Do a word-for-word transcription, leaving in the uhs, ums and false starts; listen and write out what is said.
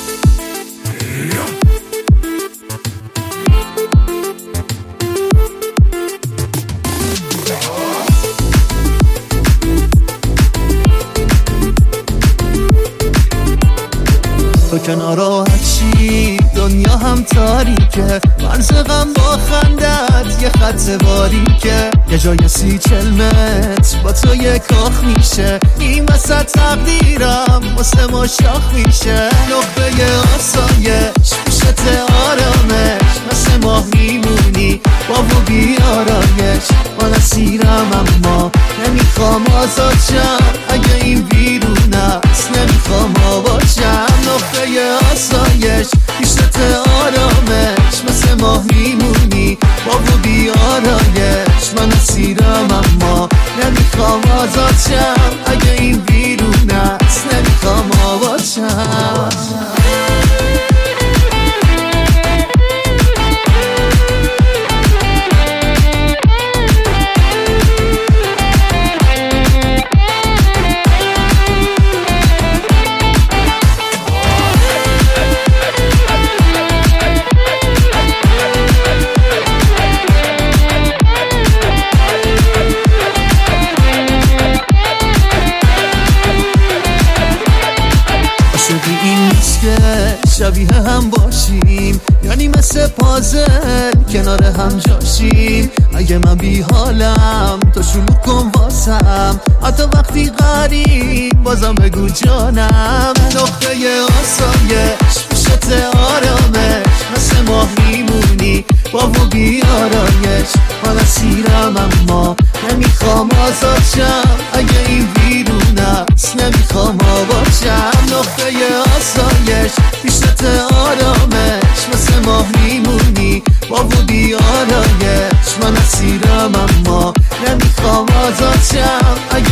تو که ناراحتی دنیا هم تاریکه، مرز غم با خندت یه خط باریکه، یه جای سی چل متر با تو یه کاخ میشه، این وسط تقدیرم واسه ما شاخ میشه، نقطه آسایش پیشت آرامش، مثل ماه میمونی با و بیارایش، من اسیرم اما نمیخوام آزاد شم، اگه این بیرون است نمیخوام آباشم، نقطه آسایش پیشت آرامش، مثل ماه میمونی با و بیارایش، من اسیرم اما نمیخوام آزاد شم، اگه این بیرون است نمیخوام آباشم. عاشقی این نیست که شبیه هم باشیم، یعنی مثل پازل کنار هم جاشیم، اگه من بی حالم تو شلوغ کن واسم، حتی وقتی غریب بازم بگو جانم، نقطه آسایش پیشت آرامش، مثل ماه میمونی با و بیارایش، من اسیرم اما نمیخوام آزاد شم، اگه این بیرون است نمیخوام آباشم، نقطه آسایش پیشت آرامش، مثل ماه میمونی با و بیارایش، من اسیرم اما نمیخوام آزاد شم،